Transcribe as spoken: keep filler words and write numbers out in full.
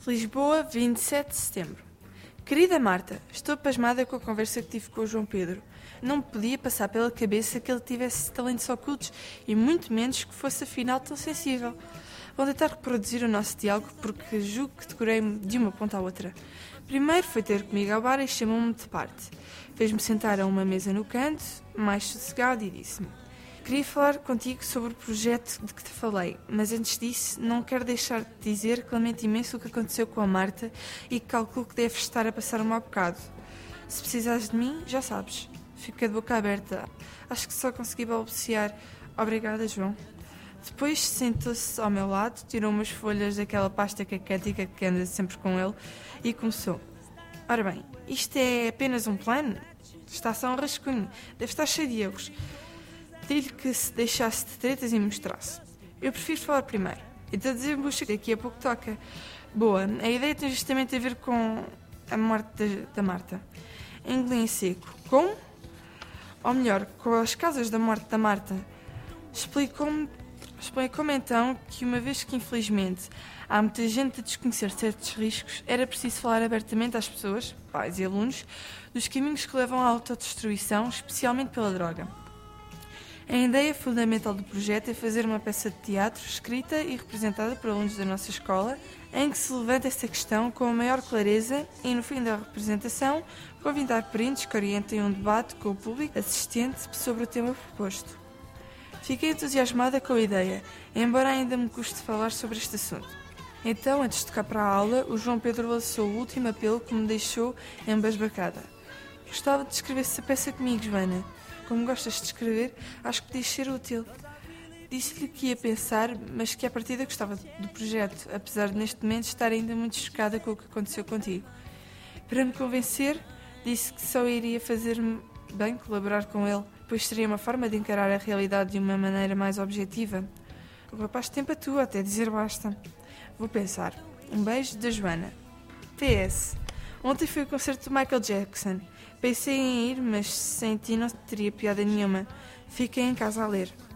Lisboa, vinte e sete de setembro. Querida Marta, estou pasmada com a conversa que tive com o João Pedro. Não me podia passar pela cabeça que ele tivesse talentos ocultos e muito menos que fosse afinal tão sensível. Vou tentar reproduzir o nosso diálogo porque julgo que decorei-me de uma ponta à outra. Primeiro foi ter comigo ao bar e chamou-me de parte. Fez-me sentar a uma mesa no canto, mais sossegado, e disse-me: queria falar contigo sobre o projeto de que te falei, mas antes disso não quero deixar de dizer que lamento imenso o que aconteceu com a Marta e que calculo que deves estar a passar um mau bocado. Se precisares de mim, já sabes. Fica de boca aberta. Acho que só consegui balbuciar. Obrigada, João. Depois sentou-se ao meu lado, tirou umas folhas daquela pasta caquética que anda sempre com ele e começou. Ora bem, isto é apenas um plano? Está só um rascunho. Deve estar cheio de erros. Pedi-lhe que se deixasse de tretas e me mostrasse. Eu prefiro falar primeiro. Então desembucha que daqui a pouco toca. Boa, a ideia tem justamente a ver com a morte da, da Marta. Engoli em seco. Como? Ou melhor, com as causas da morte da Marta. Explicou-me, explicou-me então que uma vez que infelizmente há muita gente a desconhecer certos riscos, era preciso falar abertamente às pessoas, pais e alunos, dos caminhos que levam à autodestruição, especialmente pela droga. A ideia fundamental do projeto é fazer uma peça de teatro escrita e representada por alunos da nossa escola, em que se levanta essa questão com a maior clareza e, no fim da representação, convidar prints que orientem um debate com o público assistente sobre o tema proposto. Fiquei entusiasmada com a ideia, embora ainda me custe falar sobre este assunto. Então, antes de tocar para a aula, o João Pedro lançou o último apelo que me deixou embasbacada. Gostava de escrever essa peça comigo, Joana. Como gostas de escrever, acho que podias ser útil. Disse-lhe que ia pensar, mas que à partida gostava do projeto, apesar de neste momento estar ainda muito chocada com o que aconteceu contigo. Para me convencer, disse que só iria fazer-me bem colaborar com ele, pois seria uma forma de encarar a realidade de uma maneira mais objetiva. O rapaz tem para tu, até dizer basta. Vou pensar. Um beijo da Joana. P S. Ontem foi o concerto do Michael Jackson. Pensei em ir, mas sem ti não teria piada nenhuma. Fiquei em casa a ler.